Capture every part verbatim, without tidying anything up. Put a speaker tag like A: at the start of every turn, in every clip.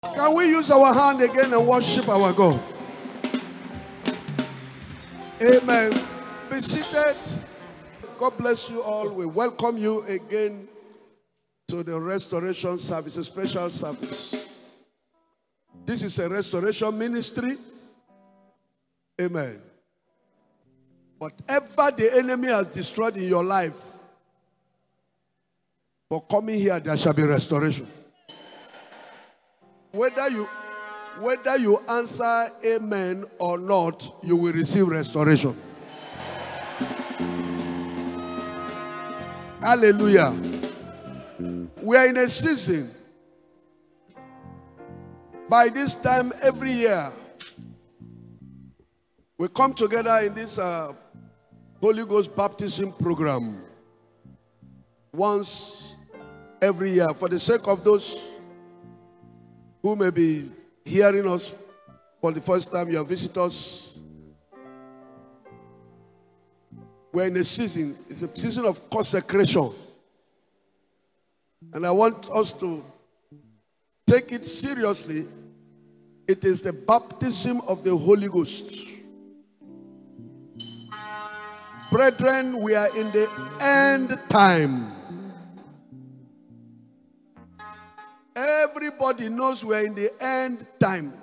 A: Can we use our hand again and worship our God? Amen. Be seated. God bless you all. We welcome you again to the restoration service, a special service. This is a restoration ministry. Amen. Whatever the enemy has destroyed in your life, for coming here, there shall be restoration. Whether you, whether you answer amen or not, you will receive restoration. Hallelujah. We are in a season. By this time every year, we come together in this uh, Holy Ghost baptism program once every year. For the sake of those who may be hearing us for the first time, your visitors, we're in a season, it's a season of consecration. And I want us to take it seriously. It is the baptism of the Holy Ghost. Brethren, we are in the end time. Everybody knows we are in the end time.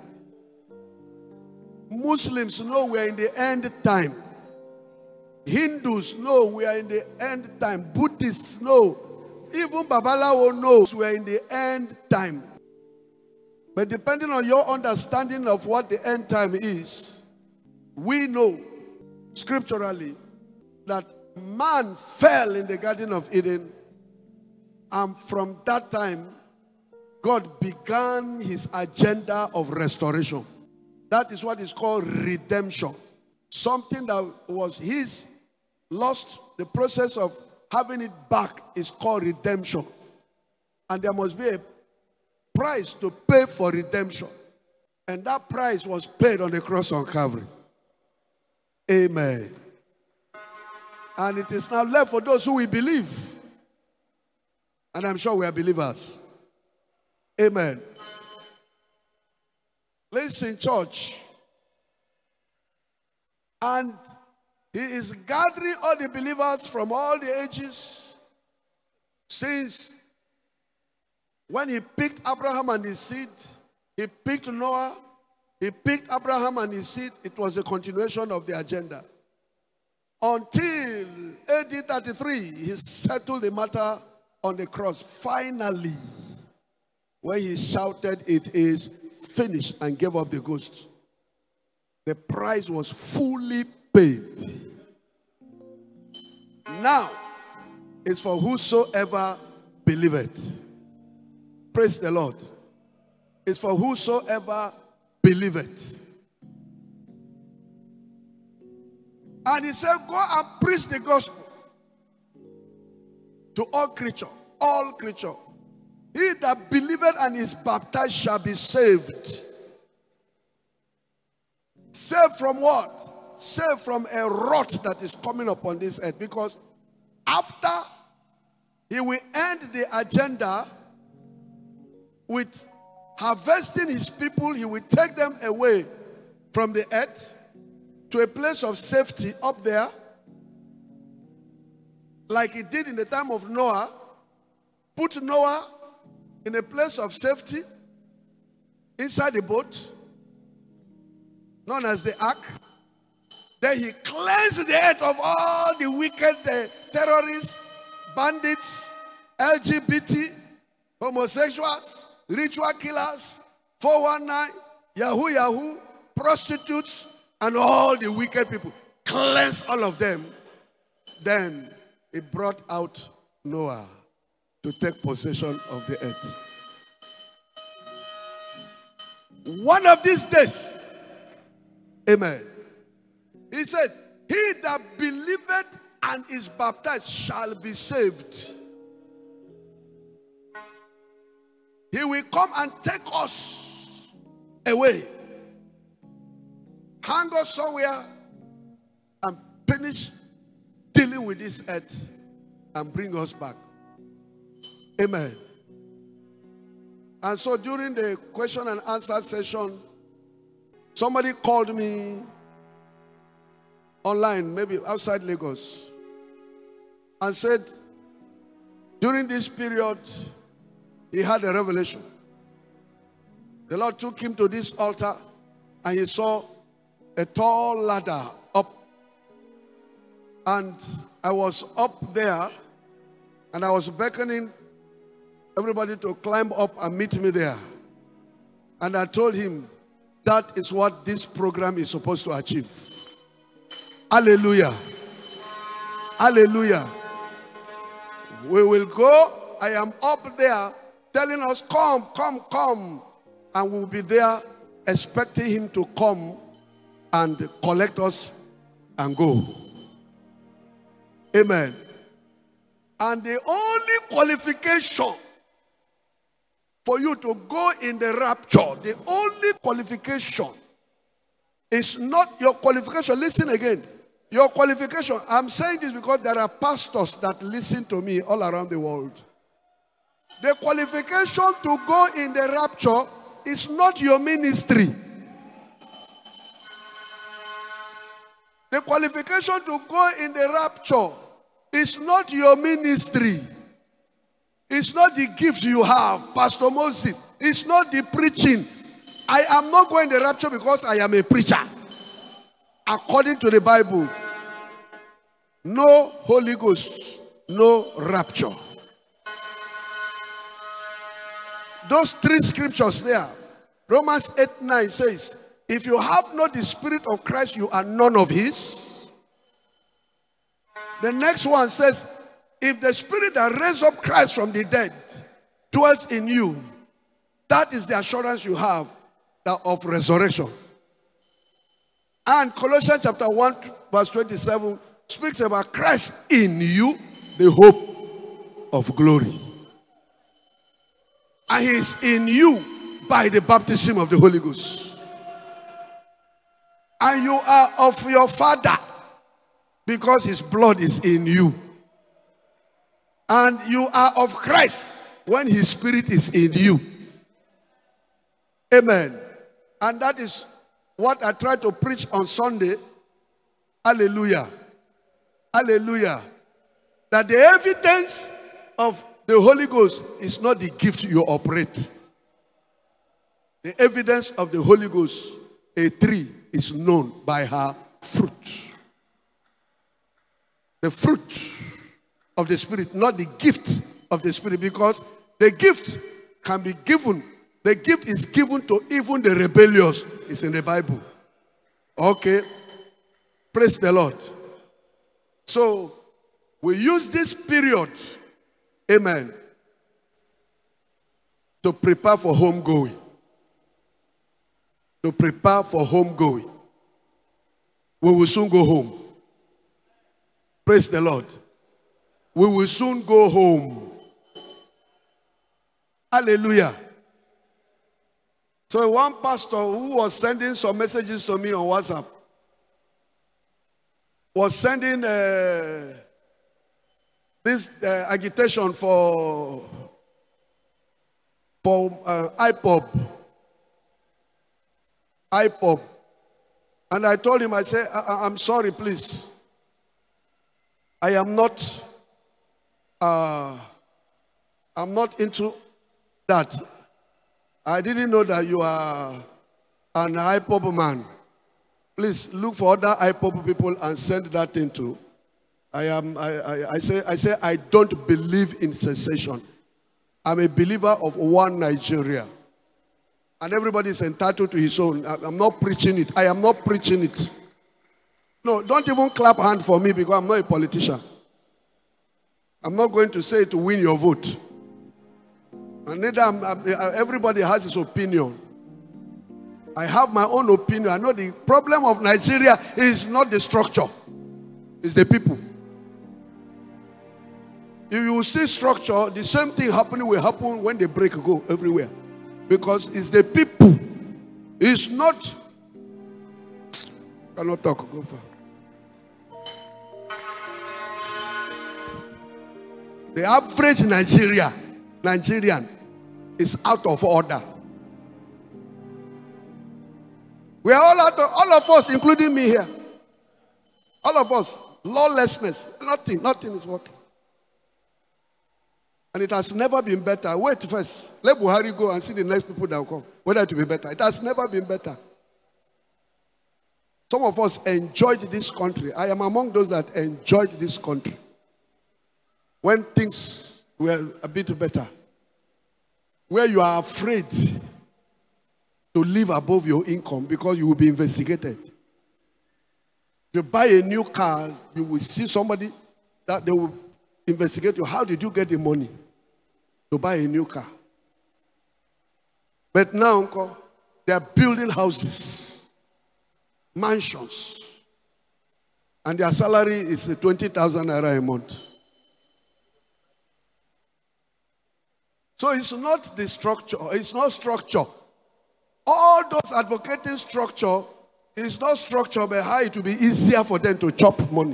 A: Muslims know we are in the end time. Hindus know we are in the end time. Buddhists know. Even Babalawo knows we are in the end time. But depending on your understanding of what the end time is, we know scripturally that man fell in the Garden of Eden, and from that time God began his agenda of restoration. That is what is called redemption. Something that was his lost, the process of having it back is called redemption. And there must be a price to pay for redemption. And that price was paid on the cross on Calvary. Amen. And it is now left for those who will believe. And I'm sure we are believers. Amen. Listen, church. And he is gathering all the believers from all the ages. Since when he picked Abraham and his seed, he picked Noah, he picked Abraham and his seed. It was a continuation of the agenda. Until A D thirty-three, he settled the matter on the cross. Finally, when he shouted, "It is finished," and gave up the ghost, the price was fully paid. Now, it's for whosoever believeth. Praise the Lord. It's for whosoever believeth. And he said, go and preach the gospel to all creature, all creature. He that believeth and is baptized shall be saved. Saved from what? Saved from a wrath that is coming upon this earth. Because after he will end the agenda with harvesting his people, he will take them away from the earth to a place of safety up there, like he did in the time of Noah. Put Noah in a place of safety inside the boat, known as the ark. Then he cleansed the earth of all the wicked uh, terrorists, bandits, L G B T, homosexuals, ritual killers, four one nine, Yahoo Yahoo, prostitutes, and all the wicked people. Cleanse all of them. Then he brought out Noah to take possession of the earth. One of these days, amen, he said, he that believeth and is baptized shall be saved. He will come and take us away, hang us somewhere, and finish dealing with this earth and bring us back. Amen. And so during the question and answer session, somebody called me online, maybe outside Lagos, and said during this period, he had a revelation. The Lord took him to this altar and he saw a tall ladder up. And I was up there and I was beckoning everybody to climb up and meet me there. And I told him that is what this program is supposed to achieve. Hallelujah. Hallelujah. We will go. I am up there telling us, come, come, come. And we'll be there expecting him to come and collect us and go. Amen. And the only qualification for you to go in the rapture, the only qualification is not your qualification. Listen again. Your qualification. I'm saying this because there are pastors that listen to me all around the world. The qualification to go in the rapture is not your ministry. The qualification to go in the rapture is not your ministry. It's not the gifts you have, Pastor Moses. It's not the preaching. I am not going to the rapture because I am a preacher. According to the Bible, no Holy Ghost, no rapture. Those three scriptures there, Romans eight nine says, if you have not the Spirit of Christ, you are none of his. The next one says, if the Spirit that raised up Christ from the dead dwells in you, that is the assurance you have of resurrection. And Colossians chapter one verse twenty-seven speaks about Christ in you, the hope of glory. And he is in you by the baptism of the Holy Ghost. And you are of your Father because his blood is in you. And you are of Christ when his Spirit is in you. Amen. And that is what I try to preach on Sunday. Hallelujah. Hallelujah. That the evidence of the Holy Ghost is not the gift you operate. The evidence of the Holy Ghost, a tree is known by her fruit. The fruit of the Spirit, not the gift of the Spirit, because the gift can be given. The gift is given to even the rebellious. It's in the Bible. Okay. Praise the Lord. So, we use this period, amen, to prepare for homegoing. To prepare for homegoing. We will soon go home. Praise the Lord. We will soon go home. Hallelujah. So one pastor who was sending some messages to me on WhatsApp was sending uh, this uh, agitation for for uh, I P O B. I P O B. And I told him, I said, I- I'm sorry, please. I am not, uh, I'm not into that. I didn't know that you are an I P O B man. Please look for other I P O B people and send that into. I am. I, I, I say. I say. I don't believe in secession. I'm a believer of one Nigeria, and everybody is entitled to his own. I'm not preaching it. I am not preaching it. No, don't even clap hand for me because I'm not a politician. I'm not going to say it to win your vote. And neither I'm, I'm, everybody has his opinion. I have my own opinion. I know the problem of Nigeria is not the structure. It's the people. If you see structure, the same thing happening will happen when the break go everywhere. Because it's the people. It's not. Cannot talk. Go far. The average Nigeria, Nigerian is out of order. We are all out of, all of us, including me here. All of us, lawlessness, nothing, nothing is working. And it has never been better. Wait first. Let Buhari go and see the next people that will come. Whether it will be better. It has never been better. Some of us enjoyed this country. I am among those that enjoyed this country. When things were a bit better. Where you are afraid to live above your income because you will be investigated. If you buy a new car, you will see somebody that they will investigate you. How did you get the money to buy a new car? But now, uncle, they are building houses, mansions, and their salary is twenty thousand naira a month. So it's not the structure, it's not structure. All those advocating structure is not structure, but how it will be easier for them to chop money.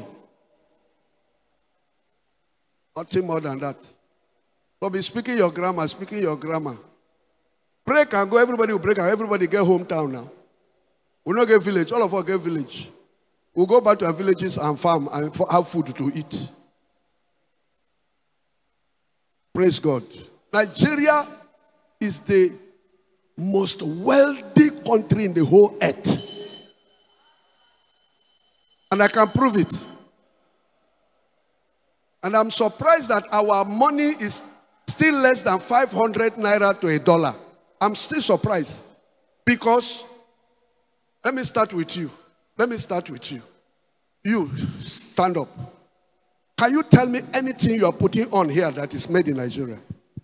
A: Nothing more than that. So be speaking your grammar, speaking your grammar. Break and go, everybody will break and everybody get hometown now. We'll not get village, all of us get village. We'll go back to our villages and farm and have food to eat. Praise God. Nigeria is the most wealthy country in the whole earth. And I can prove it. And I'm surprised that our money is still less than five hundred naira to a dollar. I'm still surprised. Because, let me start with you. Let me start with you. You, stand up. Can you tell me anything you are putting on here that is made in Nigeria?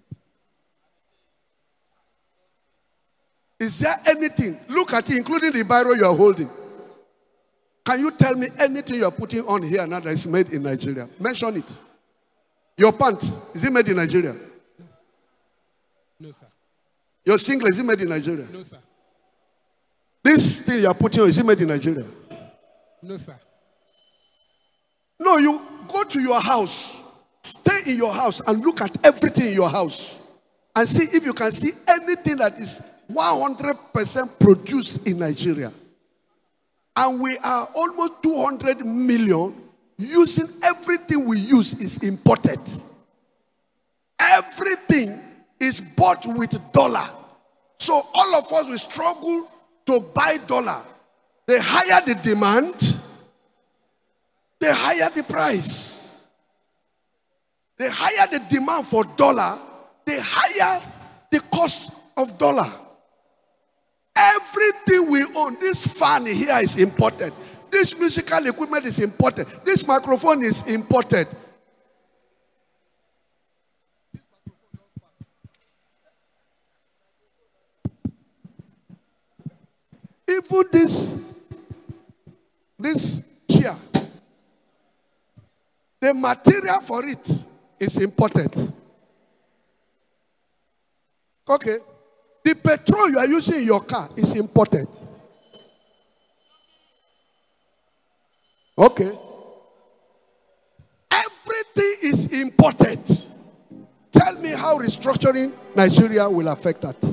A: Is there anything? Look at it, including the Bible you are holding. Can you tell me anything you are putting on here now that is made in Nigeria? Mention it. Your pants, is it made in Nigeria?
B: No, sir.
A: Your singlet, is it made in Nigeria?
B: No, sir.
A: This thing you are putting on, is it made in Nigeria?
B: No, sir.
A: No, you go to your house, stay in your house and look at everything in your house and see if you can see anything that is one hundred percent produced in Nigeria. And we are almost two hundred million. Using everything we use is imported. Everything is bought with dollar. So all of us will struggle to buy dollar. The higher the demand, the higher the price. The higher the demand for dollar, the higher the cost of dollar. Everything we own, this fan here is imported. This musical equipment is imported. This microphone is imported. Even this, this chair, the material for it is imported. Okay. The petrol you are using in your car is imported. Okay. Everything is imported. Tell me how restructuring Nigeria will affect that.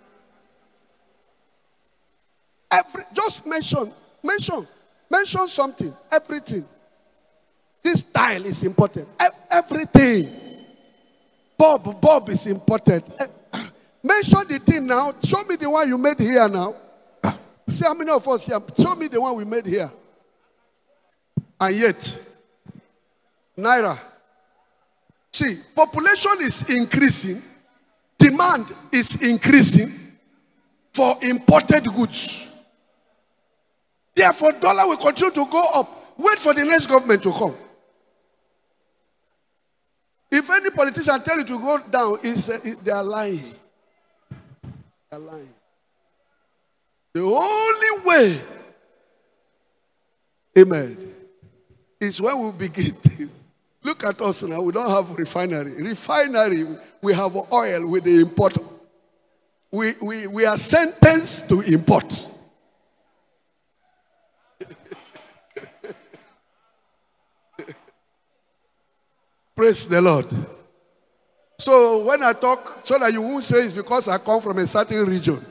A: Every, just mention, mention, mention something. Everything. This tile is imported. Everything. Bob, Bob is imported. Mention the thing now. Show me the one you made here now. See how many of us here. Show me the one we made here. And yet, Naira. See, population is increasing. Demand is increasing for imported goods. Therefore, dollar will continue to go up. Wait for the next government to come. If any politician tell you to go down, is uh, they are lying. They are lying. The only way, amen, is when we begin to look at us now. We don't have refinery. Refinery, we have oil with the import. We, we, we are sentenced to import. Praise the Lord. So when I talk, so that you won't say it's because I come from a certain region.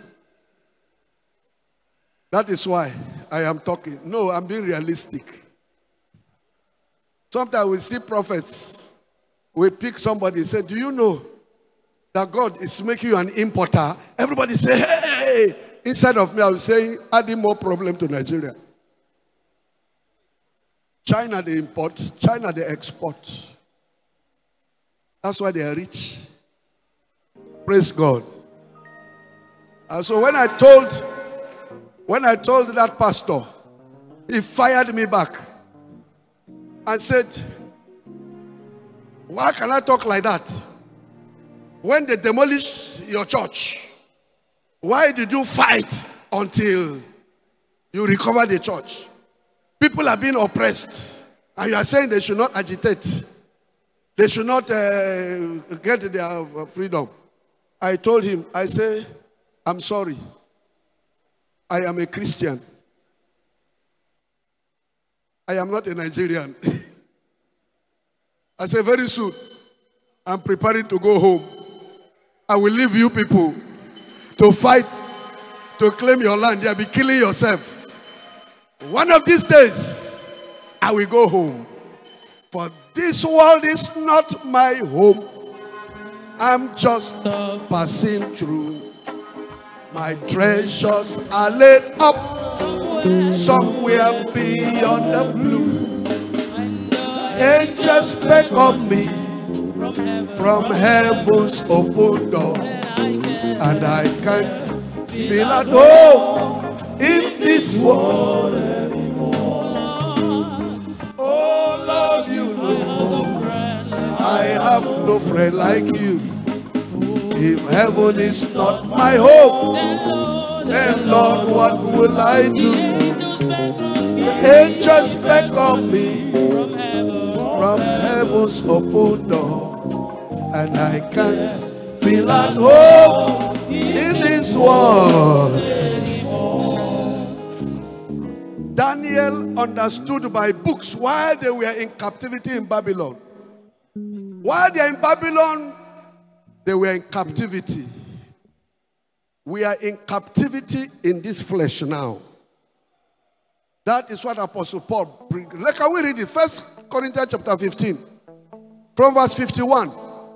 A: That is why I am talking. No, I'm being realistic. Sometimes we see prophets. We pick somebody and say, do you know that God is making you an importer? Everybody say, hey! Inside of me, I was saying, adding more problem to Nigeria. China, they import. China, they export. That's why they are rich. Praise God. And so when I told, when I told that pastor, he fired me back and said, why can I talk like that? When they demolished your church, why did you fight until you recover the church? People are being oppressed, and you are saying they should not agitate. They should not uh, get their freedom. I told him, I say, I'm sorry. I am a Christian. I am not a Nigerian. I say, very soon, I'm preparing to go home. I will leave you people to fight, to claim your land. You'll be killing yourself. One of these days, I will go home. For this world is not my home. I'm just passing through. My treasures are laid up somewhere beyond the blue. Angels beg of me from heaven's open door, and I can't feel at home in this world anymore. Oh Lord, you know I have no friend like you. If heaven is not my home, then Lord, what will I do? The angels beg of me from heaven's open door, and I can't feel at home in this world. Daniel understood by books while they were in captivity in Babylon. While they are in Babylon, they were in captivity. We are in captivity in this flesh now. That is what Apostle Paul brings. Like, can we read it? First Corinthians chapter fifteen, from verse fifty-one.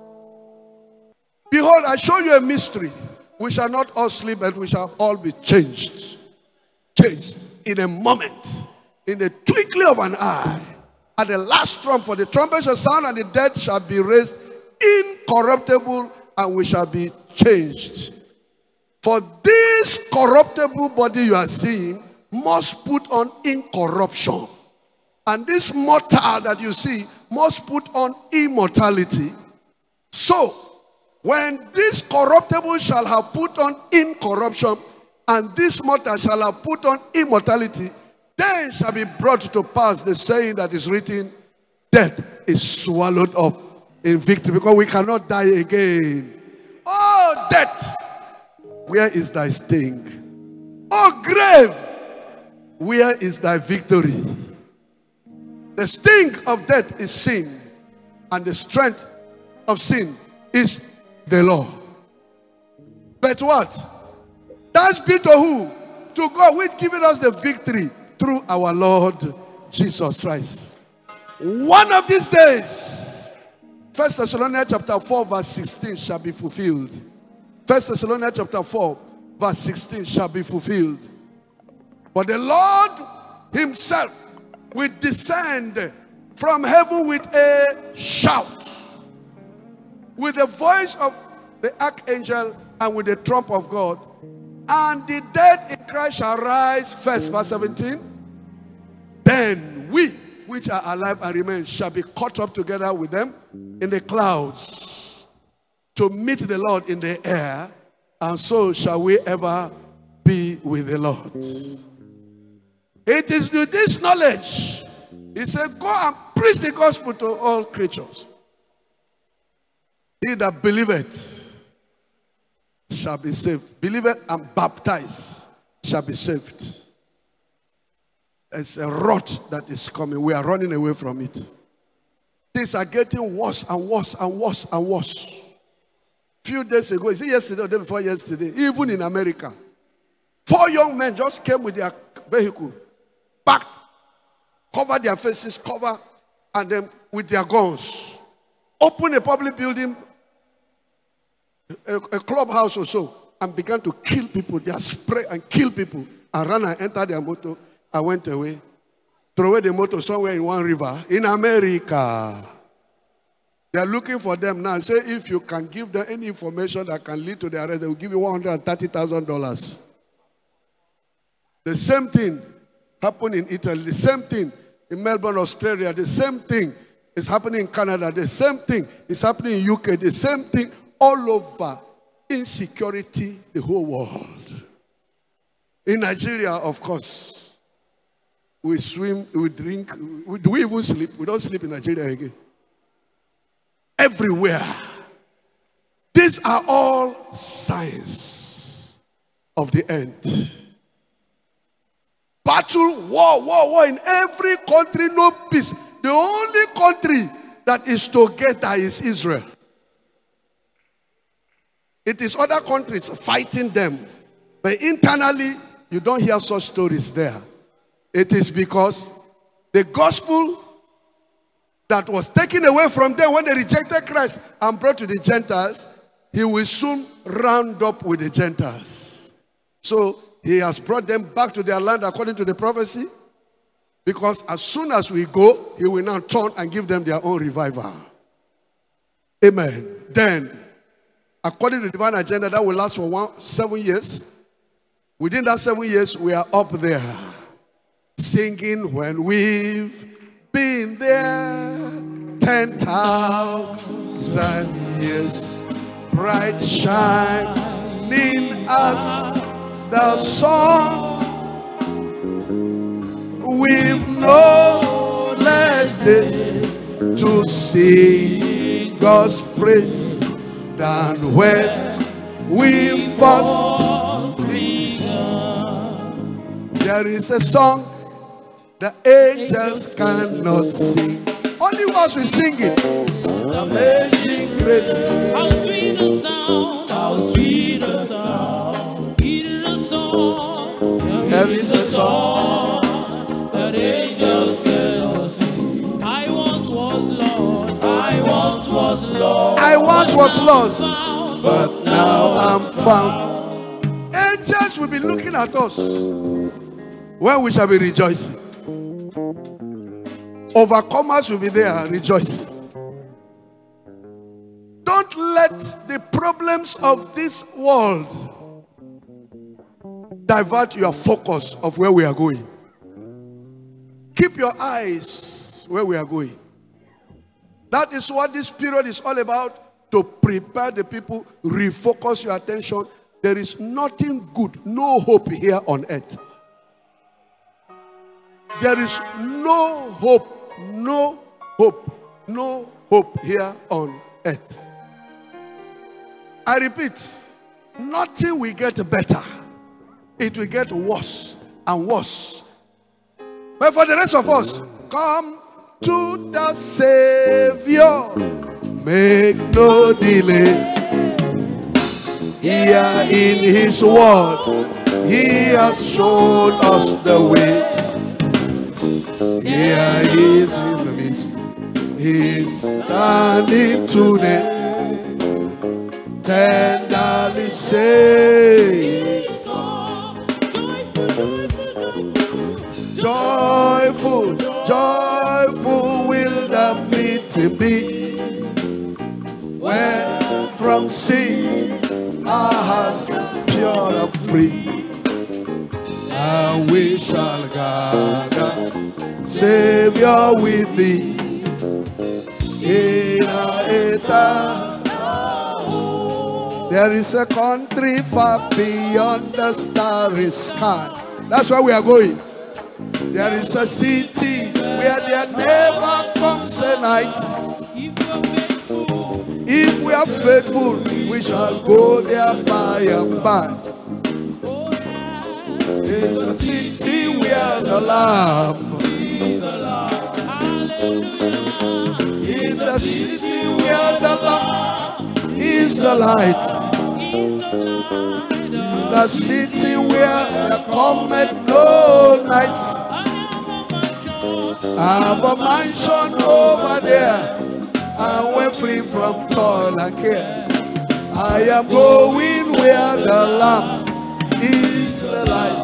A: Behold, I show you a mystery. We shall not all sleep, but we shall all be changed. Changed in a moment, in the twinkling of an eye. At the last trump, for the trumpet shall sound, and the dead shall be raised incorruptible, and we shall be changed. For this corruptible body you are seeing must put on incorruption, and this mortal that you see must put on immortality. So, when this corruptible shall have put on incorruption, and this mortal shall have put on immortality, then shall be brought to pass the saying that is written, death is swallowed up in victory, because we cannot die again. Oh, death, where is thy sting? Oh, grave, where is thy victory? The sting of death is sin, and the strength of sin is the law. But what? Thanks be to who? To God, which given us the victory through our Lord Jesus Christ. One of these days, First Thessalonians chapter four verse sixteen shall be fulfilled. First Thessalonians chapter four verse sixteen shall be fulfilled. But the Lord himself will descend from heaven with a shout, with the voice of the archangel, and with the trump of God. And the dead in Christ shall rise first. Verse seventeen. Then we, which are alive and remain, shall be caught up together with them in the clouds to meet the Lord in the air, and so shall we ever be with the Lord. It is with this knowledge, he said, go and preach the gospel to all creatures. He that believeth shall be saved. Believeth and baptized shall be saved. It's a rot that is coming. We are running away from it. Things are getting worse and worse and worse and worse. few days ago, is it yesterday or the day before yesterday, even in America, four young men just came with their vehicle, packed, covered their faces, cover, and then with their guns, open a public building, a, a clubhouse or so, and began to kill people. They spray and kill people, and ran and entered their motor and went away. Throw away the motor somewhere in one river in America. They are looking for them now. Say if you can give them any information that can lead to their arrest, they will give you one hundred thirty thousand dollars. The same thing happened in Italy. The same thing in Melbourne, Australia. The same thing is happening in Canada. The same thing is happening in U K. The same thing all over. Insecurity, the whole world. In Nigeria, of course, we swim, we drink. We, do we even sleep? We don't sleep in Nigeria again. Everywhere. These are all signs of the end. Battle, war, war, war in every country, no peace. The only country that is together is Israel. It is other countries fighting them. But internally, you don't hear such stories there. It is because the gospel that was taken away from them when they rejected Christ and brought to the Gentiles, he will soon round up with the Gentiles. So he has brought them back to their land according to the prophecy, because as soon as we go, he will now turn and give them their own revival. Amen. Then, according to the divine agenda, that will last for one, seven years. Within that seven years, we are up there singing when we've been there ten thousand years, bright shining as the sun. We've no less days to sing God's praise than when we first began. There is a song the angels cannot sing. Only once we sing it. Amazing grace.
C: How sweet the sound, how sweet the sound. Hear the song.
A: There is a song
C: that angels cannot sing. I once was lost, I once was lost.
A: I once was lost, but now I'm found. Angels will be looking at us when we shall be rejoicing. Overcomers will be there rejoicing. Don't let the problems of this world divert your focus of where we are going. Keep your eyes where we are going. That is what this period is all about, to prepare the people, refocus your attention. There is nothing good, no hope here on earth. There is no hope. No hope, no hope here on earth. I repeat, nothing will get better. It will get worse and worse. But for the rest of us, come to the Savior. Make no delay. Here in His word, He has shown us the way. Here in the midst, He's standing today, tenderly saying, joyful, joyful will the meeting be, when from sin our hearts pure and free, and we shall gather, Savior with thee, in our eternal. There is a country far beyond the starry sky. That's where we are going. There is a city where there never comes a night. If we are faithful, we shall go there by and by. It's a city where the Lamb, in the city where the Lamb is is the light. The city where there cometh no night. I have a mansion over there. I went free from toil and care. I am going where the Lamb is the light.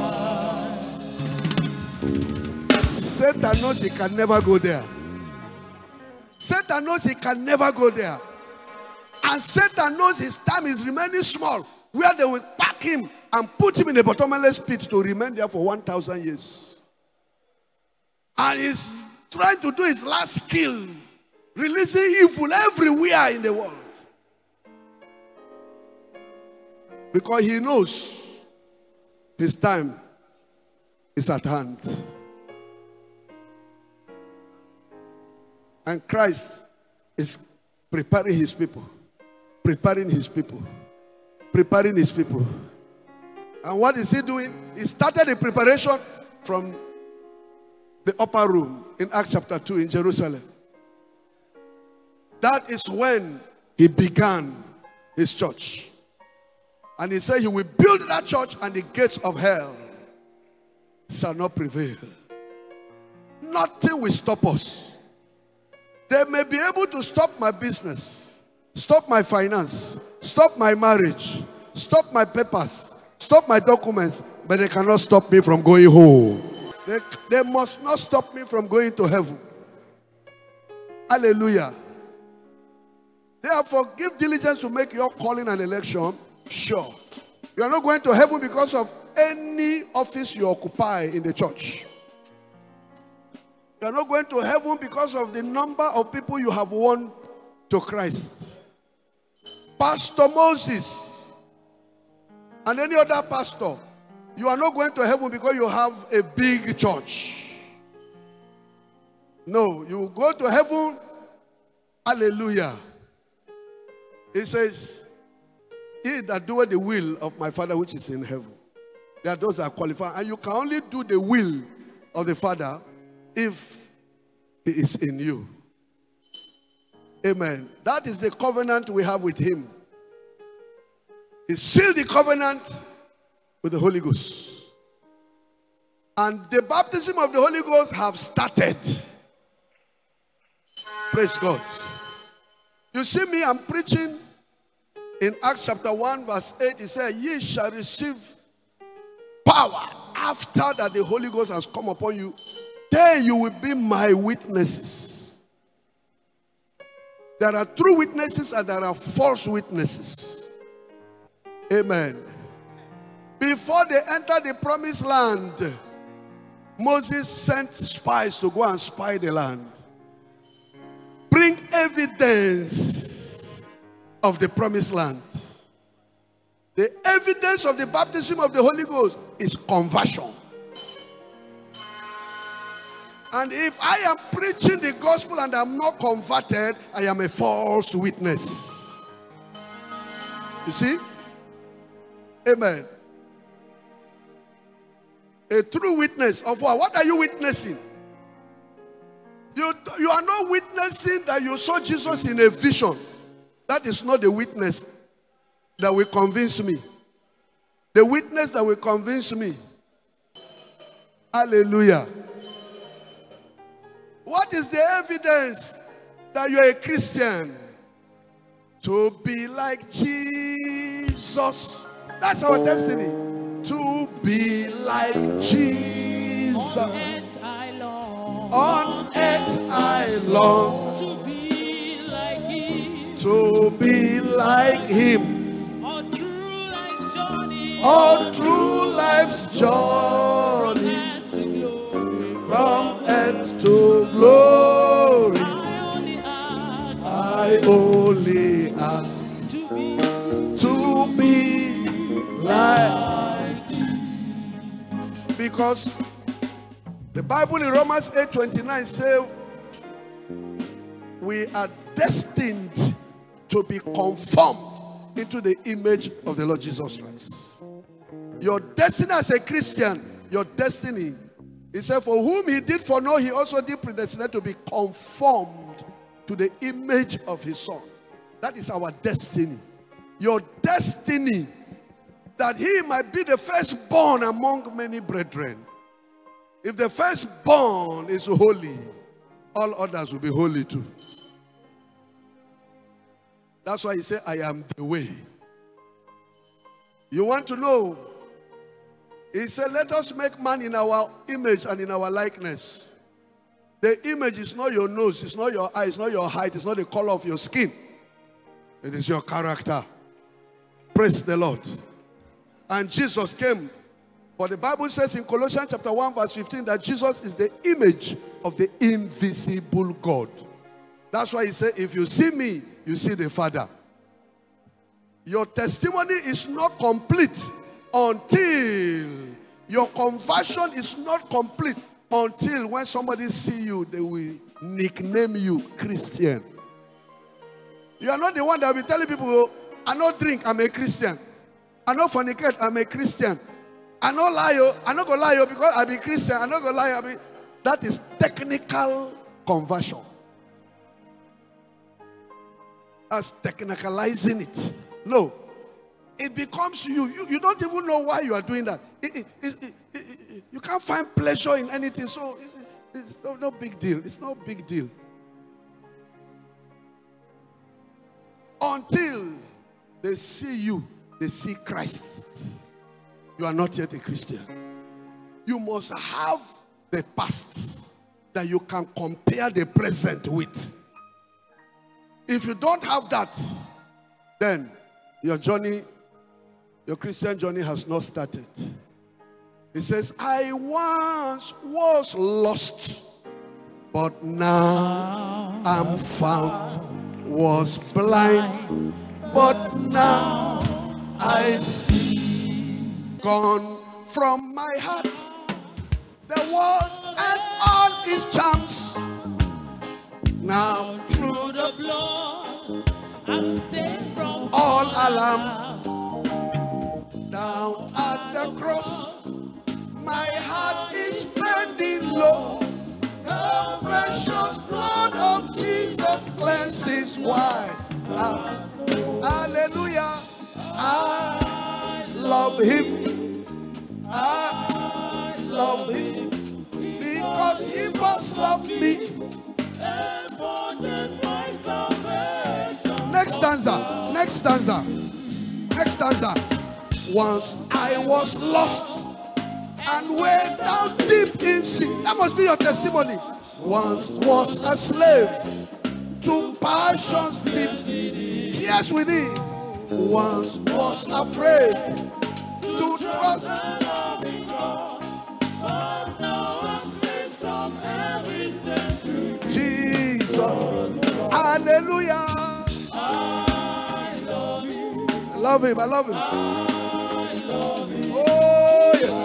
A: Satan knows he can never go there. Satan knows he can never go there. And Satan knows his time is remaining small, where they will pack him and put him in a bottomless pit to remain there for one thousand years. And he's trying to do his last kill, releasing evil everywhere in the world. Because he knows his time is at hand. And Christ is preparing his people. Preparing his people. Preparing his people. And what is he doing? He started the preparation from the upper room in Acts chapter two in Jerusalem. That is when he began his church. And he said he will build that church and the gates of hell shall not prevail. Nothing will stop us. They may be able to stop my business, stop my finance, stop my marriage, stop my papers, stop my documents, but they cannot stop me from going home. They, they must not stop me from going to heaven. Hallelujah. Therefore, give diligence to make your calling and election sure. You are not going to heaven because of any office you occupy in the church. You are not going to heaven because of the number of people you have won to Christ. Pastor Moses and any other pastor, you are not going to heaven because you have a big church. No, you go to heaven. Hallelujah. It says, he that doeth the will of my Father which is in heaven. There are those that are qualified. And you can only do the will of the Father if he is in you. Amen. That is the covenant we have with him. He sealed the covenant with the Holy Ghost. And the baptism of the Holy Ghost have started. Praise God. You see me, I'm preaching in Acts chapter one verse eight. He said, ye shall receive power after that the Holy Ghost has come upon you. Then you will be my witnesses. There are true witnesses and there are false witnesses. Amen. Before they entered the promised land, Moses sent spies to go and spy the land. Bring evidence of the promised land. The evidence of the baptism of the Holy Ghost is conversion. And if I am preaching the gospel and I'm not converted, I am a false witness. You see? Amen. A true witness of what? What are you witnessing? You, you are not witnessing that you saw Jesus in a vision. That is not the witness that will convince me. The witness that will convince me. Hallelujah. What is the evidence that you are a Christian? To be like Jesus. That's our destiny. To be like Jesus.
C: On earth I long.
A: On earth I long.
C: To be like him.
A: To be like him.
C: All through life's journey.
A: All through life's journey.
C: From earth to glory.
A: From earth to glory.
C: I only ask
A: I only ask
C: to be,
A: to be like. Because the Bible in Romans eight twenty-nine says we are destined to be conformed into the image of the Lord Jesus Christ. Your destiny as a Christian, your destiny, he said, for whom he did foreknow, he also did predestinate to be conformed to the image of his Son. That is our destiny. Your destiny, that he might be the firstborn among many brethren. If the firstborn is holy, all others will be holy too. That's why he said, I am the way. You want to know? He said, let us make man in our image and in our likeness. The image is not your nose, it's not your eyes, it's not your height, it's not the color of your skin. It is your character. Praise the Lord. And Jesus came. For the Bible says in Colossians chapter one verse fifteen that Jesus is the image of the invisible God. That's why he said, if you see me, you see the Father. Your testimony is not complete until your conversion is not complete until when somebody see you, they will nickname you Christian. You are not the one that will be telling people, oh, I don't drink, I'm a Christian. I don't fornicate, I'm a Christian. I don't lie, oh, I don't go lie oh, because I be Christian. I don't go lie. I be. That is technical conversion. As technicalizing it. No. It becomes you. You, you don't even know why you are doing that. It, it, it, it, it, you can't find pleasure in anything. So it, it's no, no big deal. It's no big deal. Until they see you, they see Christ. You are not yet a Christian. You must have the past that you can compare the present with. If you don't have that, then your journey, your Christian journey has not started. He says, I once was lost, but now I'm found, was blind, but now I see. Gone from my heart the world and all its charms. Now
C: Through the blood, I'm saved from
A: all alarm. Down at the cross, my heart is bending low. The precious blood of Jesus cleanses white. Hallelujah. I love him. I love him because he first loved me. Next stanza. Next stanza. Next stanza. Once I was lost and went down deep in sin. That must be your testimony. Once was a slave to passions deep, fears within. Once was afraid to trust. Jesus, hallelujah. I love him. I love him. I love him.
C: I love him.
A: Oh yes.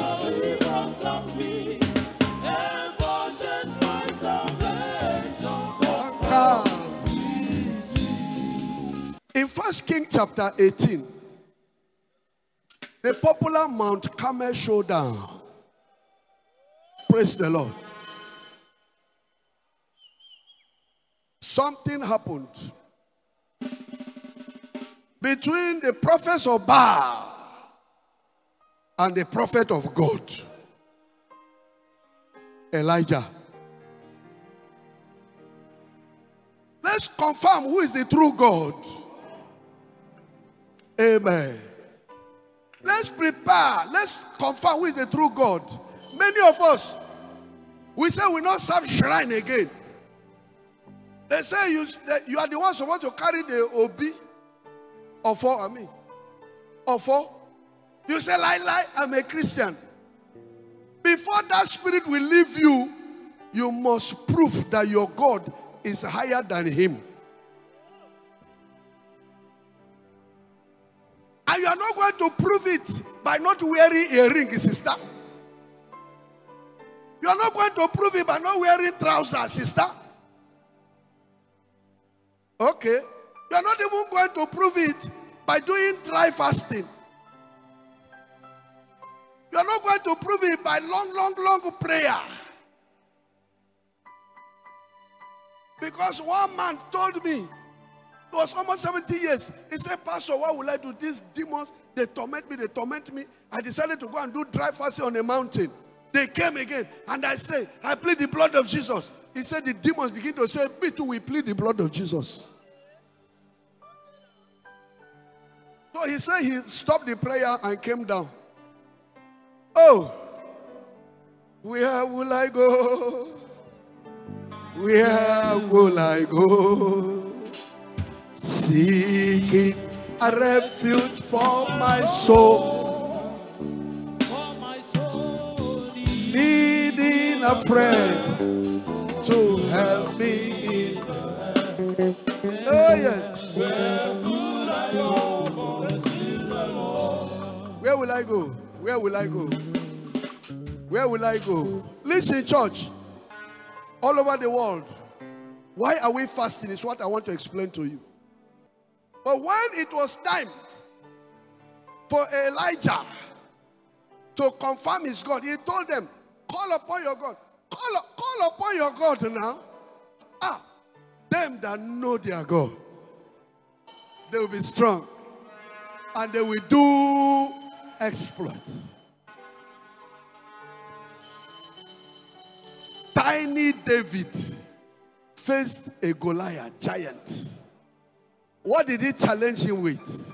A: In First Kings chapter eighteen, the popular Mount Carmel showdown. Praise the Lord. Something happened between the prophets of Baal and the prophet of God, Elijah. Let's confirm who is the true God. Amen. Let's prepare. Let's confirm who is the true God. Many of us, we say we not serve shrine again. They say you, that you are the ones who want to carry the obi. Or for, I mean. Or for. You say, lie, lie, I'm a Christian. Before that spirit will leave you, you must prove that your God is higher than him. And you are not going to prove it by not wearing a ring, sister. You are not going to prove it by not wearing trousers, sister. Okay. You are not even going to prove it by doing dry fasting. You are not going to prove it by long, long, long prayer. Because one man told me, was almost seventy years. He said, Pastor, what will I do? These demons, they torment me, they torment me. I decided to go and do dry fasting on a mountain. They came again. And I said, I plead the blood of Jesus. He said, the demons begin to say, me too, we plead the blood of Jesus. So he said he stopped the prayer and came down. Oh, where will I go? Where will I go? Seeking a refuge for my soul.
C: For my soul,
A: Needing a friend to help me in. Oh, yes.
C: where could I go but to the Lord?
A: Where will I go? Where will I go? Where will I go? Listen, church. All over the world. Why are we fasting is what I want to explain to you. But when it was time for Elijah to confirm his God, he told them, call upon your God. Call, call upon your God now. Ah, them that know their God, they will be strong. And they will do exploits. Tiny David faced a Goliath giant. What did he challenge him with?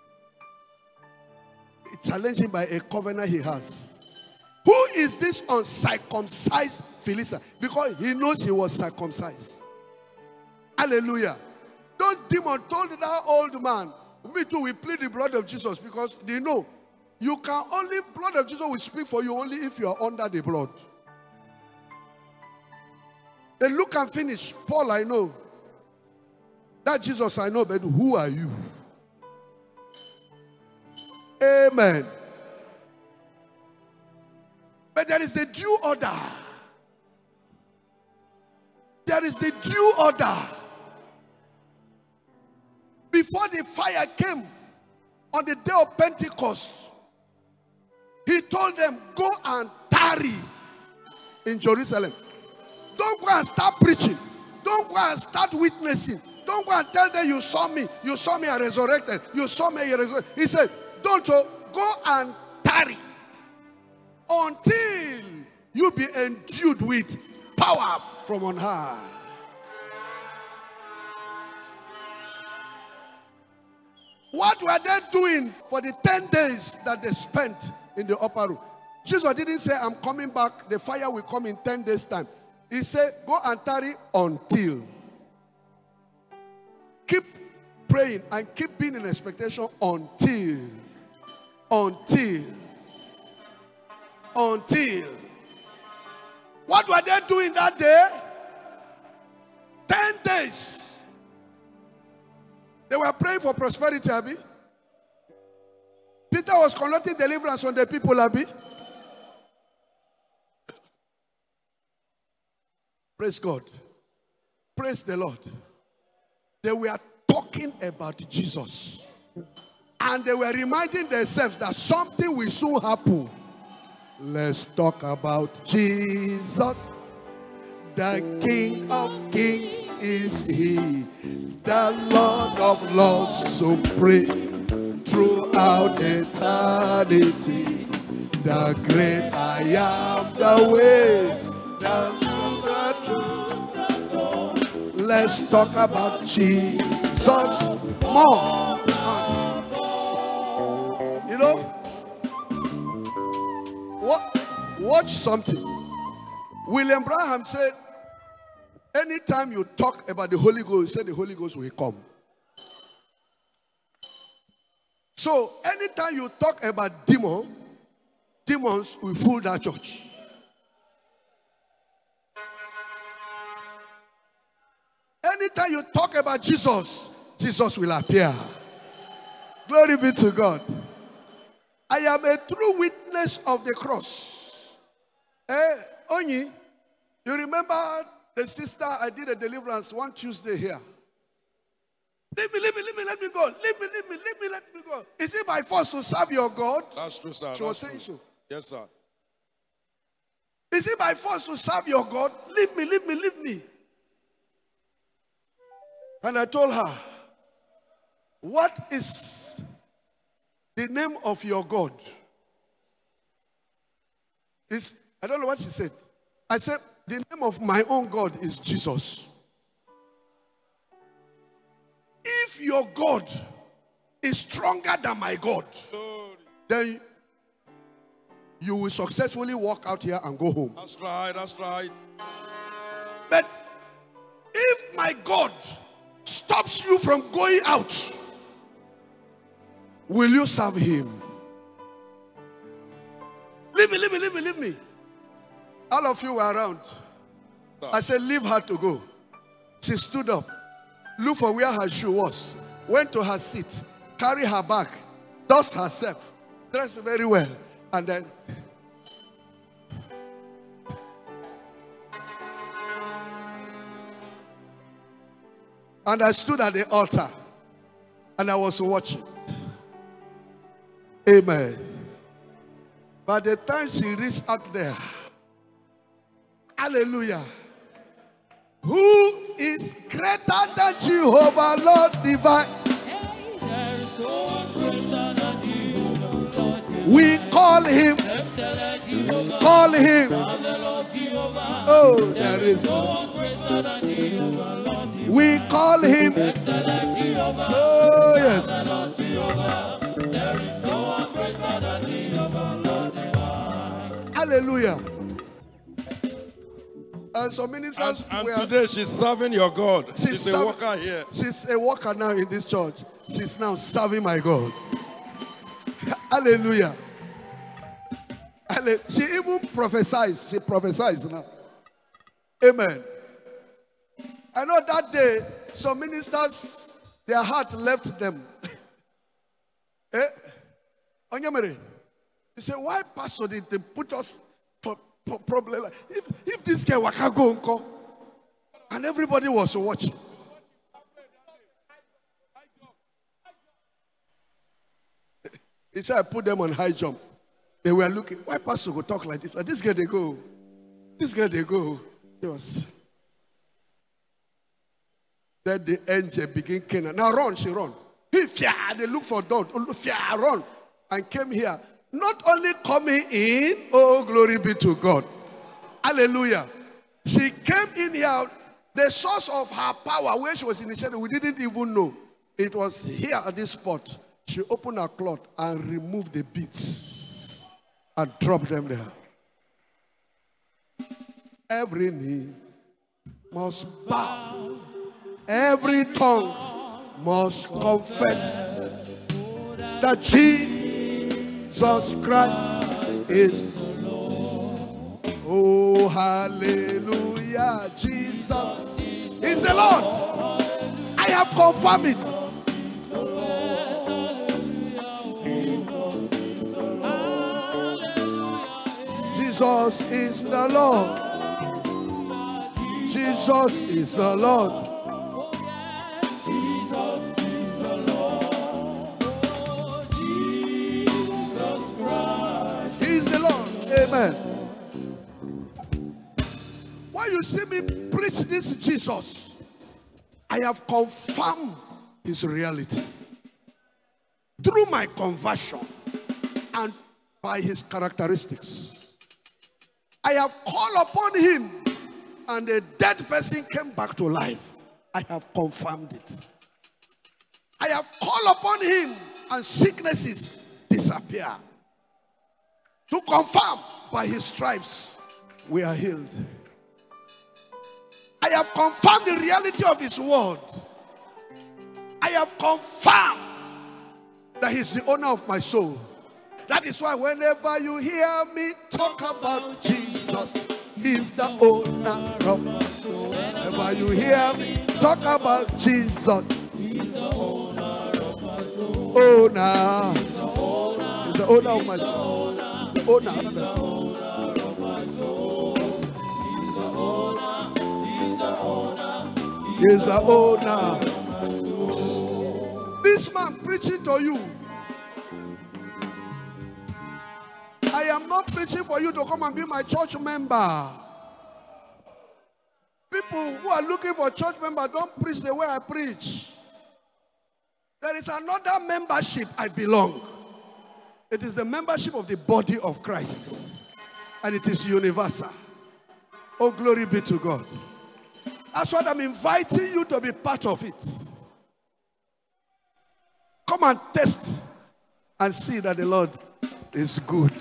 A: He challenged him by a covenant he has. Who is this uncircumcised Philistine? Because he knows he was circumcised. Hallelujah. Those demons told that old man, me too, we plead the blood of Jesus, because they know you can only, blood of Jesus will speak for you only if you are under the blood. They look and finish. Paul, I know. That Jesus, I know, but who are you? Amen. But there is the due order. There is the due order. Before the fire came on the day of Pentecost, he told them, go and tarry in Jerusalem. Don't go and start preaching. Don't go and start witnessing. Don't go and tell them you saw me. You saw me, I resurrected. You saw me, I resurrected. He said, don't go, go and tarry until you be endued with power from on high. What were they doing for the ten days that they spent in the upper room? Jesus didn't say, I'm coming back. The fire will come in ten days' time. He said, go and tarry until. Keep praying and keep being in expectation until. Until. Until. What were they doing that day? Ten days. They were praying for prosperity, Abi. Peter was conducting deliverance on the people, Abi. Praise God. Praise the Lord. They were talking about Jesus. And they were reminding themselves that something will soon happen. Let's talk about Jesus. The King of Kings is He. The Lord of Lords supreme throughout eternity. The great I am, the way, the truth. Let's talk about Jesus more. You know, what? Watch something. William Branham said, anytime you talk about the Holy Ghost, he said the Holy Ghost will come. So, anytime you talk about demons, demons will fool that church. Anytime you talk about Jesus, Jesus will appear. Glory be to God. I am a true witness of the cross. Eh, Onyi, you remember the sister I did a deliverance one Tuesday here? Leave me, leave me, leave me, let me go. Leave me, leave me, leave me, let me go. Is it by force to serve your God?
D: That's true, sir.
A: She was
D: That's
A: saying
D: true.
A: so.
D: Yes, sir.
A: Is it by force to serve your God? Leave me, leave me, leave me. And I told her, What is the name of your God? Is I don't know what she said. I said, the name of my own God is Jesus. If your God is stronger than my God, then you will successfully walk out here and go home.
D: That's right, that's right.
A: But if my God stops you from going out, will you serve him? Leave me, leave me, leave me, leave me. All of you were around. I said, leave her to go. She stood up, looked for where her shoe was, went to her seat, carried her bag, dusted herself, dressed very well, and then and I stood at the altar and I was watching. Amen. By the time she reached out there, hallelujah. Who is greater than Jehovah, Lord divine?
C: Hey, there is no one greater than Jehovah, Lord.
A: We call him,
C: Excellent Jehovah,
A: call him.
C: marvelous Jehovah.
A: Oh, there is.
C: No one greater than Jehovah, Lord.
A: We call him.
C: Excellent Jehovah,
A: Oh, yes.
C: marvelous Jehovah. There is no one greater than Jehovah, Lord divine.
A: Hallelujah. And so ministers
D: And,
A: were,
D: and today she's serving your God.
A: She's
D: She's, a
A: serv-
D: worker here.
A: she's a worker now in this church. She's now serving my God. Hallelujah. Halle- She even prophesies. She prophesies now. Amen. I know that day some ministers, their heart left them. Eh? Onyemere, you say, why pastor did they put us for, for problem? Like, if, if this guy waka go unko, and everybody was watching. He said, I put them on high jump. They were looking, why pastor go talk like this? And this guy they go. This guy they go. He was. Then the angel began Canaan. Now run, she run. He fear, they look for God. Fear, run. And came here. Not only coming in, oh glory be to God. Hallelujah. She came in here. The source of her power, where she was initiated, we didn't even know. It was here at this spot. She opened her cloth and removed the beads and dropped them there. Every knee must bow. Every tongue must confess that Jesus Christ is Lord. Oh, hallelujah. Jesus is the Lord. I have confirmed it. Jesus is the Lord. Jesus is the Lord. He's the Lord. Amen. When you see me preach this Jesus, I have confirmed his reality through my conversion and by his characteristics. I have called upon him and a dead person came back to life. I have confirmed it. I have called upon him and sicknesses disappear. To confirm, by his stripes we are healed. I have confirmed the reality of his word. I have confirmed that he's the owner of my soul. That is why whenever you hear me talk about Jesus, he's the owner of my soul. Whenever you hear me talk about Jesus, he's the owner of my soul. Owner. He's the owner of my soul. The owner. He's the owner of my soul. He's the owner. He's the owner. He's the owner. This man preaching to you. I am not preaching for you to come and be my church member. People who are looking for church member don't preach the way I preach. There is another membership I belong. It is the membership of the body of Christ. And it is universal. Oh, glory be to God. That's what I'm inviting you to be part of it. Come and test and see that the Lord is good.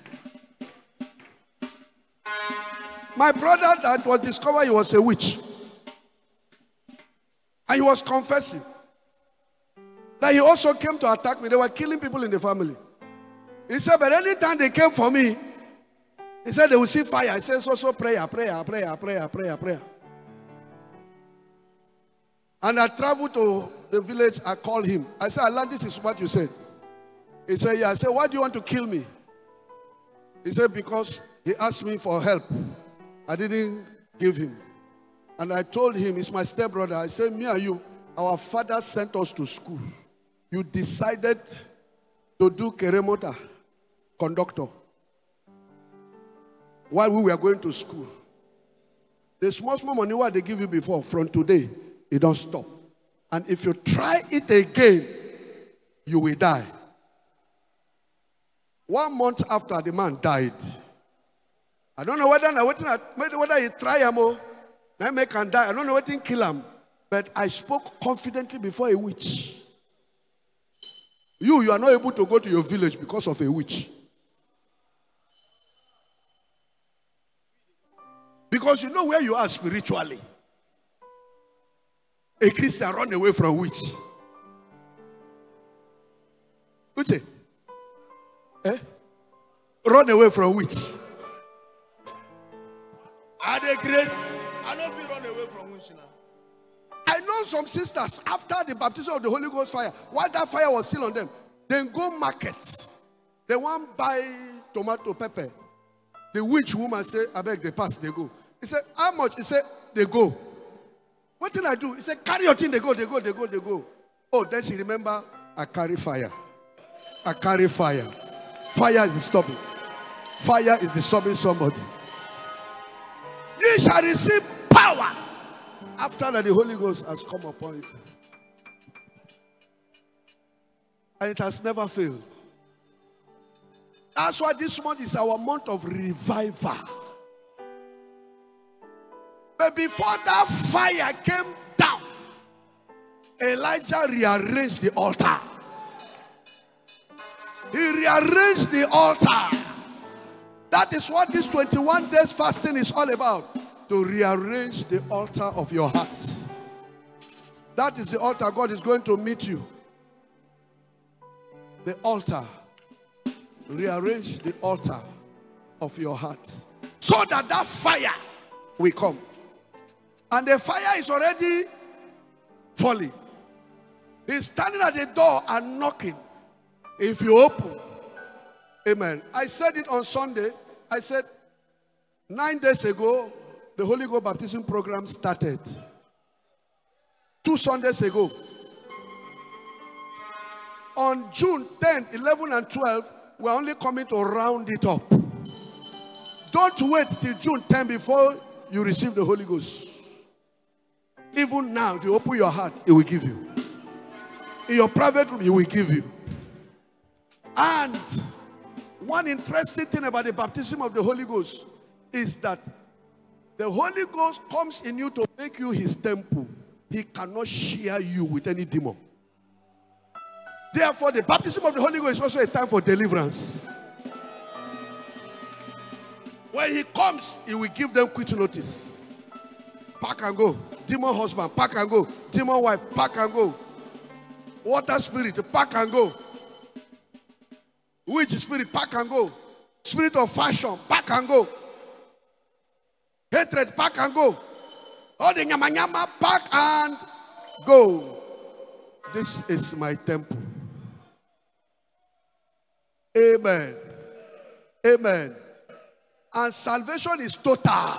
A: My brother that was discovered he was a witch. And he was confessing that he also came to attack me. They were killing people in the family. He said, but anytime they came for me, he said they will see fire. I said, so, so prayer, prayer, prayer, prayer, prayer, prayer. And I traveled to the village. I called him. I said, Alan, this is what you said. He said, yeah. I said, why do you want to kill me? He said, because he asked me for help. I didn't give him. And I told him, it's my stepbrother. I said, me and you, our father sent us to school. You decided to do Keremota, conductor, while we were going to school. The small, small money what they give you before, from today, it don't stop. And if you try it again, you will die. One month after the man died, I don't know whether whether he try him or I can die. I don't know what thing kill him, but I spoke confidently before a witch. You, you are not able to go to your village because of a witch. Because you know where you are spiritually. A Christian run away from witch. Uche? Eh? Run away from witch. Are they grace? I don't be run away from witch now. I know some sisters, after the baptism of the Holy Ghost fire, while that fire was still on them, they go market. They want buy tomato, pepper. The witch woman say, I beg, they pass, they go. He said, how much? He said, they go. What did I do? He said, carry your thing, they go, they go, they go, they go. Oh, then she remember, I carry fire. I carry fire. Fire is stopping. Fire is disturbing somebody. You shall receive power after that the Holy Ghost has come upon you. And it has never failed. That's why this month is our month of revival. But before that fire came down, Elijah rearranged the altar. He rearranged the altar. That is what this twenty-one days fasting is all about. To rearrange the altar of your heart. That is the altar God is going to meet you. The altar. Rearrange the altar of your heart. So that that fire will come. And the fire is already falling. He's standing at the door and knocking. If you open, amen. I said it on Sunday. I said, nine days ago, the Holy Ghost baptism program started. Two Sundays ago. On June tenth, eleventh, and twelfth, we're only coming to round it up. Don't wait till June tenth before you receive the Holy Ghost. Even now, if you open your heart, it will give you. In your private room, it will give you. And one interesting thing about the baptism of the Holy Ghost is that the Holy Ghost comes in you to make you his temple. He cannot share you with any demon. Therefore, the baptism of the Holy Ghost is also a time for deliverance. When he comes, he will give them quick notice. Pack and go. Demon husband, pack and go. Demon wife, pack and go. Water spirit, pack and go. Witch spirit, pack and go. Spirit of fashion, pack and go. Hatred, pack and go. All the nyama nyama, pack and go. This is my temple. Amen. Amen. And salvation is total.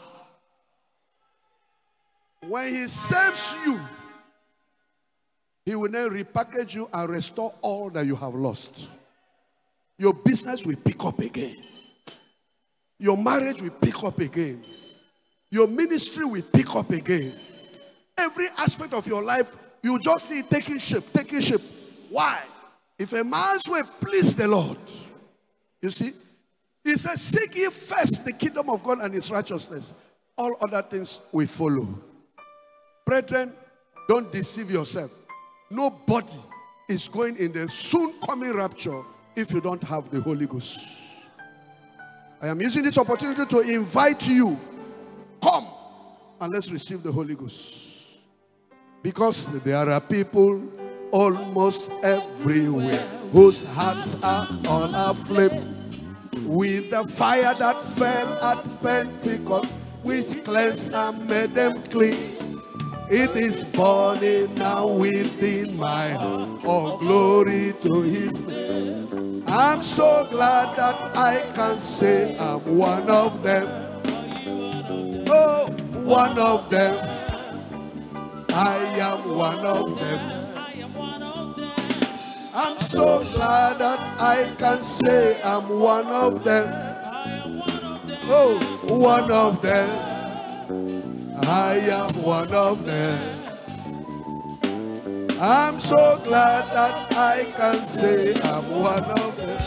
A: When he saves you, he will then repackage you and restore all that you have lost. Your business will pick up again. Your marriage will pick up again. Your ministry will pick up again. Every aspect of your life, You just see it taking shape, taking shape. Why? If a man's way please the Lord, you see, he says, seek ye first the kingdom of God and his righteousness. All other things will follow. Brethren, don't deceive yourself. Nobody is going in the soon coming rapture if you don't have the Holy Ghost. I am using this opportunity to invite you. Come and let's receive the Holy Ghost. Because there are people almost everywhere whose hearts are on aflame with the fire that fell at Pentecost, which cleansed and made them clean. It is burning now within my heart. Oh, glory to his name. I'm so glad that I can say I'm one of them. Oh, one of them. I am one of them. I'm so glad that I can say I'm one of them. Oh, one of them. I am one of them. I'm so glad that I can say I'm one of them.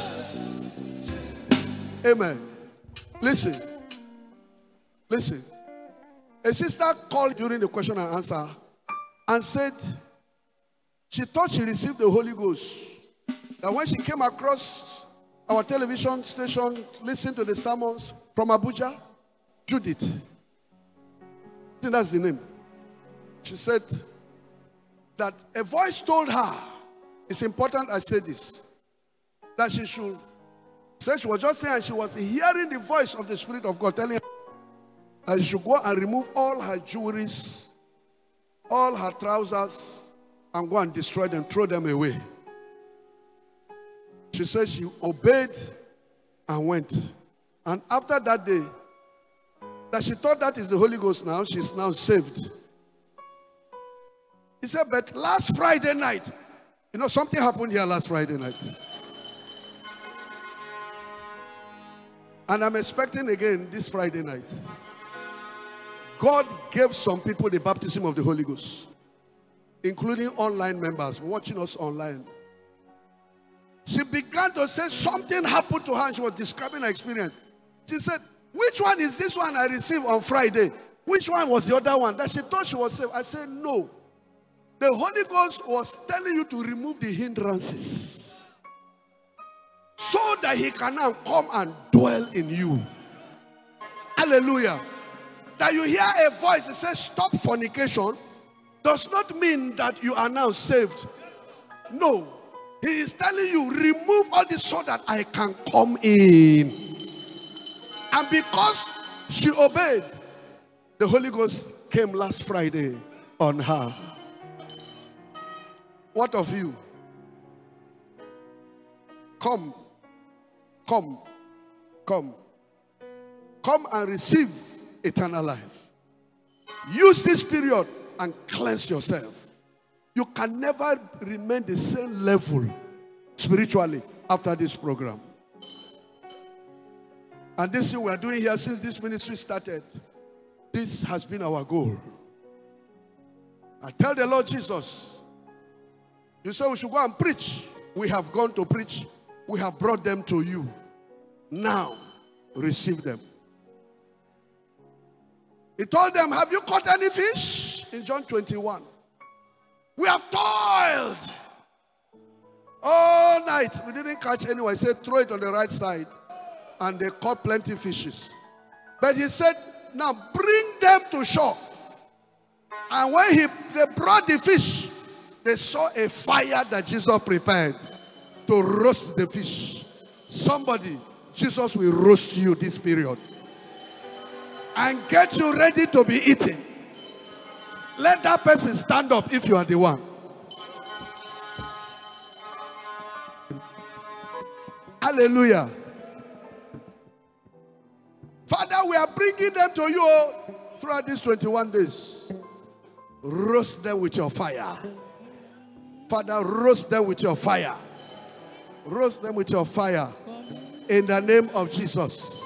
A: Amen. Listen. Listen. A sister called during the question and answer and said she thought she received the Holy Ghost. That when she came across our television station, listened to the sermons from Abuja, Judith. I think that's the name. She said that a voice told her, it's important I say this, that she should, so she was just saying, she was hearing the voice of the Spirit of God telling her that she should go and remove all her jewelries, all her trousers, and go and destroy them, throw them away. She said she obeyed and went. And after that day, that she thought that is the Holy Ghost now, she's now saved. He said, but last Friday night, you know, something happened here last Friday night. And I'm expecting again this Friday night. God gave some people the baptism of the Holy Ghost, including online members watching us online. She began to say something happened to her and she was describing her experience. She said, which one is this one I received on Friday? Which one was the other one? That she thought she was saved. I said, no. The Holy Ghost was telling you to remove the hindrances so that he can now come and dwell in you. Hallelujah. That you hear a voice that says, stop fornication, does not mean that you are now saved. No. He is telling you, remove all this so that I can come in. And because she obeyed, the Holy Ghost came last Friday on her. What of you? Come, come, come. Come and receive eternal life. Use this period and cleanse yourself. You can never remain the same level spiritually after this program. And this thing we are doing here since this ministry started, this has been our goal. I tell the Lord Jesus, you say we should go and preach. We have gone to preach. We have brought them to you. Now, receive them. He told them, have you caught any fish? In John twenty-one. We have toiled all night. We didn't catch anyone. He said, throw it on the right side. And they caught plenty of fishes. But he said, now bring them to shore. And when he, they brought the fish, they saw a fire that Jesus prepared to roast the fish. Somebody, Jesus will roast you this period. And get you ready to be eaten. Let that person stand up if you are the one. Hallelujah. Father, we are bringing them to you throughout these twenty-one days. Roast them with your fire. Father, roast them with your fire. Roast them with your fire. In the name of Jesus.